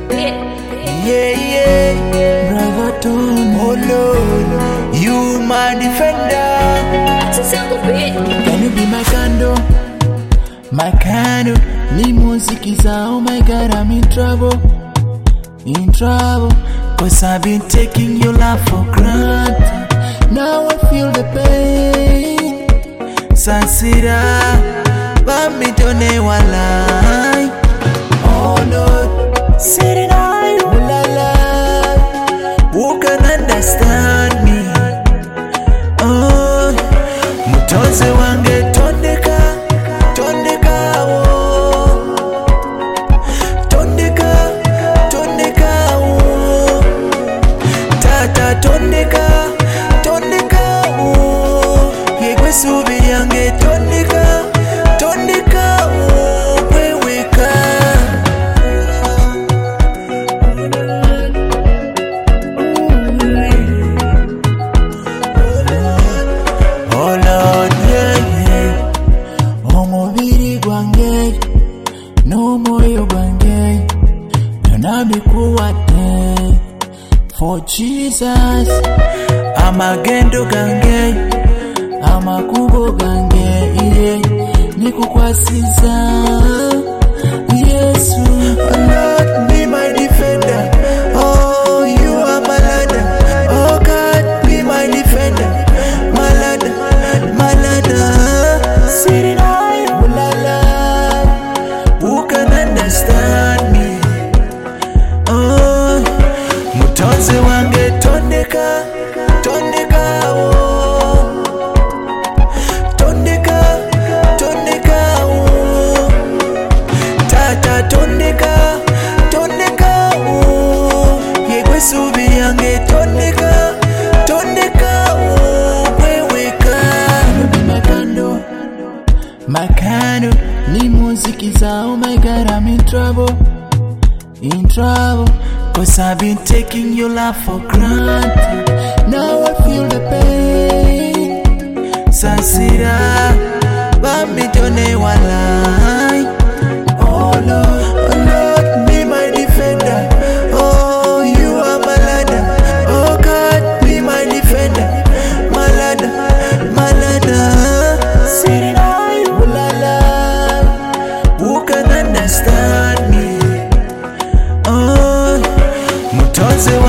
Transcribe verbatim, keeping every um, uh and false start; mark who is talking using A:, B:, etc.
A: Yeah, yeah, brother Tony. Oh Lord, you my defender. Can you be my candle? My candle. Ni muziki za, oh my God, I'm in trouble. In trouble. Cause I've been taking your love for granted. Now I feel the pain. Sansira, bami tone walai. Oh Lord, sitting I la la. Who can understand me? Oh, mutonze wange tondeka, tondeka oh, tondeka, tondeka oh, tata tondeka, tondeka oh, yegwe subiri yange tondeka, tondeka oh, weweka. Oh Lord, yeah, yeah. Omubiri gwange n'omwoyo gwange byonna bikuwadde for Jesus. Amagendo gange, amakubo gange, yeah, nikukwasiza Yesu. Oh Lord, be my defender. Oh, you are my ladder. Oh God, be my defender. My ladder, my ladder. Sitting high, oh la la. Who can understand me? Oh, mutonze wange tondeka, tondeka oh, tondeka, tondeka oh, tata tondeka, tondeka oh, yegwe subiri yange tondeka, tondeka oh, weweka. Be my candle, my candle. Ni muziki za, oh my God, I'm in trouble, in trouble. Cause I've been taking your love for granted. Now I feel the pain. Sansira, bami tone walai. Oh Lord, oh Lord, be my defender. Oh, you are my ladder. Oh God, be my defender. My ladder, my ladder. Sitting high, oh la la. Who can understand me? Oh, mutonze